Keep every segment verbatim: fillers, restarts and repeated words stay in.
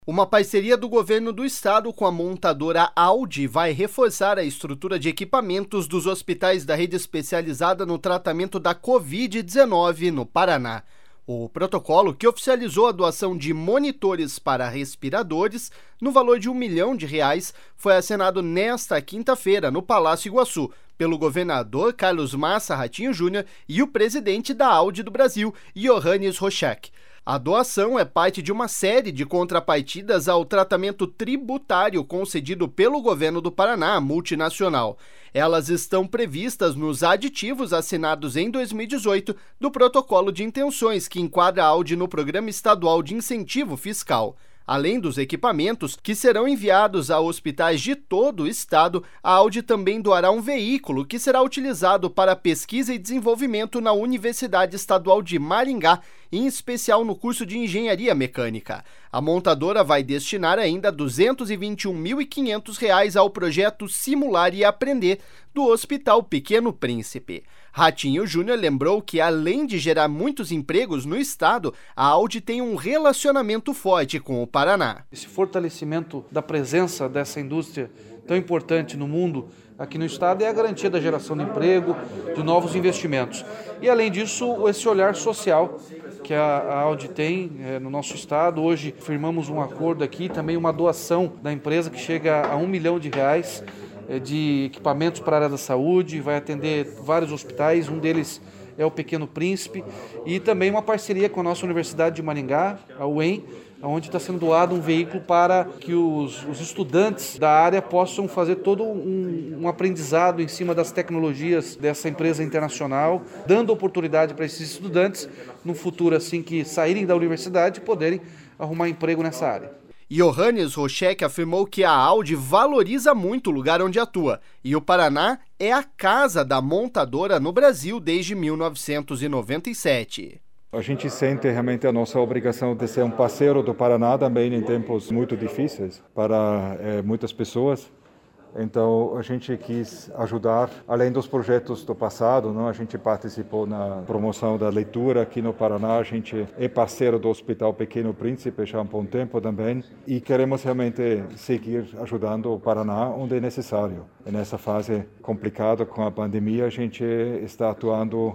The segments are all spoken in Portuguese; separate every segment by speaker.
Speaker 1: Uma parceria do governo do estado com a montadora Audi vai reforçar a estrutura de equipamentos dos hospitais da rede especializada no tratamento da covid dezenove no Paraná. O protocolo, que oficializou a doação de monitores para respiradores no valor de um milhão de reais, foi assinado nesta quinta-feira no Palácio Iguaçu pelo governador Carlos Massa Ratinho Júnior e o presidente da Audi do Brasil, Iohannis Rochek. A doação é parte de uma série de contrapartidas ao tratamento tributário concedido pelo governo do Paraná, multinacional. Elas estão previstas nos aditivos assinados em dois mil e dezoito do Protocolo de Intenções, que enquadra a Audi no Programa Estadual de Incentivo Fiscal. Além dos equipamentos que serão enviados a hospitais de todo o estado, a Audi também doará um veículo que será utilizado para pesquisa e desenvolvimento na Universidade Estadual de Maringá, em especial no curso de Engenharia Mecânica. A montadora vai destinar ainda duzentos e vinte e um mil e quinhentos reais ao projeto Simular e Aprender do Hospital Pequeno Príncipe. Ratinho Júnior lembrou que, além de gerar muitos empregos no estado, a Audi tem um relacionamento forte com o Paraná.
Speaker 2: Esse fortalecimento da presença dessa indústria tão importante no mundo, aqui no estado, é a garantia da geração de emprego, de novos investimentos. E, além disso, esse olhar social que a Audi tem é, no nosso estado. Hoje firmamos um acordo aqui, também uma doação da empresa que chega a um milhão de reais é, de equipamentos para a área da saúde, vai atender vários hospitais, um deles é o Pequeno Príncipe, e também uma parceria com a nossa Universidade de Maringá, a U E M, onde está sendo doado um veículo para que os, os estudantes da área possam fazer todo um, um aprendizado em cima das tecnologias dessa empresa internacional, dando oportunidade para esses estudantes, no futuro assim que saírem da universidade, poderem arrumar emprego nessa área.
Speaker 1: Iohannis Rochek afirmou que a Audi valoriza muito o lugar onde atua e o Paraná é a casa da montadora no Brasil desde mil novecentos e noventa e sete.
Speaker 3: A gente sente realmente a nossa obrigação de ser um parceiro do Paraná também em tempos muito difíceis para é, muitas pessoas. Então a gente quis ajudar, além dos projetos do passado, não? A gente participou na promoção da leitura aqui no Paraná, a gente é parceiro do Hospital Pequeno Príncipe já há um bom tempo também e queremos realmente seguir ajudando o Paraná onde é necessário. E nessa fase complicada com a pandemia, a gente está atuando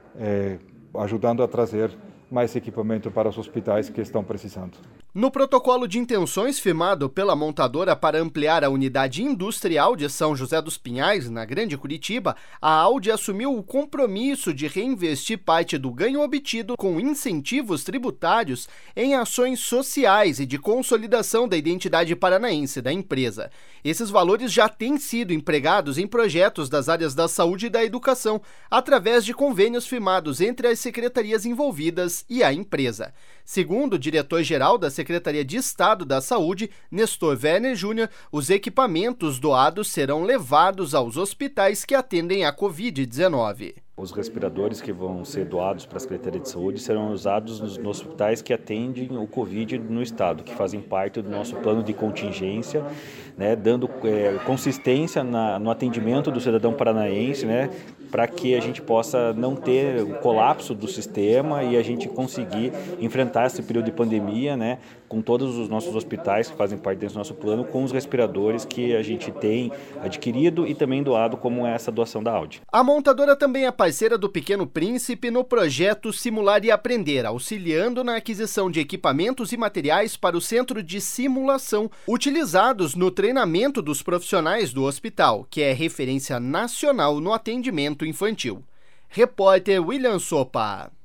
Speaker 3: é, ajudando a trazer mais equipamento para os hospitais que estão precisando.
Speaker 1: No protocolo de intenções firmado pela montadora para ampliar a unidade industrial de São José dos Pinhais, na Grande Curitiba, a Audi assumiu o compromisso de reinvestir parte do ganho obtido com incentivos tributários em ações sociais e de consolidação da identidade paranaense da empresa. Esses valores já têm sido empregados em projetos das áreas da saúde e da educação, através de convênios firmados entre as secretarias envolvidas e a empresa. Segundo o diretor-geral da Secretaria de Estado da Saúde, Nestor Werner Júnior, os equipamentos doados serão levados aos hospitais que atendem a covid dezenove.
Speaker 4: Os respiradores que vão ser doados para a Secretaria de Saúde serão usados nos, nos hospitais que atendem o Covid no estado, que fazem parte do nosso plano de contingência, né, dando é, consistência na, no atendimento do cidadão paranaense, né, para que a gente possa não ter o colapso do sistema e a gente conseguir enfrentar esse período de pandemia, né, com todos os nossos hospitais que fazem parte desse nosso plano, com os respiradores que a gente tem adquirido e também doado, como essa doação da Audi.
Speaker 1: A montadora também é parceira do Pequeno Príncipe no projeto Simular e Aprender, auxiliando na aquisição de equipamentos e materiais para o centro de simulação, utilizados no treinamento dos profissionais do hospital, que é referência nacional no atendimento infantil. Repórter William Sopa.